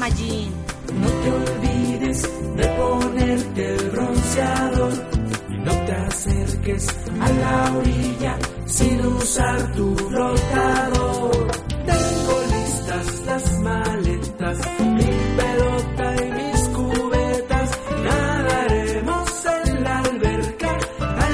Mayín. No te olvides de ponerte el bronceador y no te acerques a la orilla sin usar tu bloqueador.